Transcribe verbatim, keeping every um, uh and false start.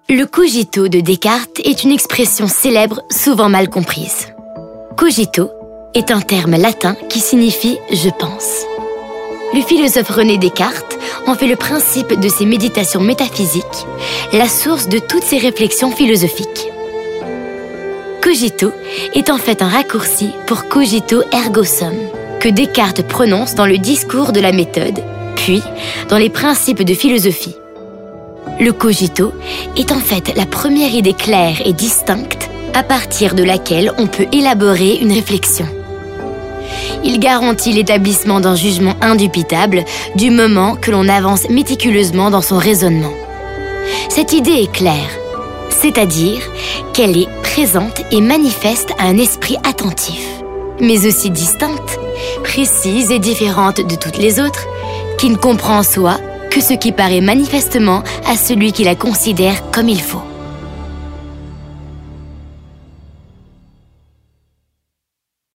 Le cogito de Descartes est une expression célèbre souvent mal comprise. Cogito est un terme latin qui signifie « je pense ». Le philosophe René Descartes en fait le principe de ses méditations métaphysiques, la source de toutes ses réflexions philosophiques. Cogito est en fait un raccourci pour cogito ergo sum, que Descartes prononce dans le discours de la méthode, puis dans les principes de philosophie. Le cogito est en fait la première idée claire et distincte à partir de laquelle on peut élaborer une réflexion. Il garantit l'établissement d'un jugement indubitable du moment que l'on avance méticuleusement dans son raisonnement. Cette idée est claire, c'est-à-dire qu'elle est présente et manifeste à un esprit attentif, mais aussi distincte, précise et différente de toutes les autres, qui ne comprend en soi que ce qui paraît manifestement à celui qui la considère comme il faut.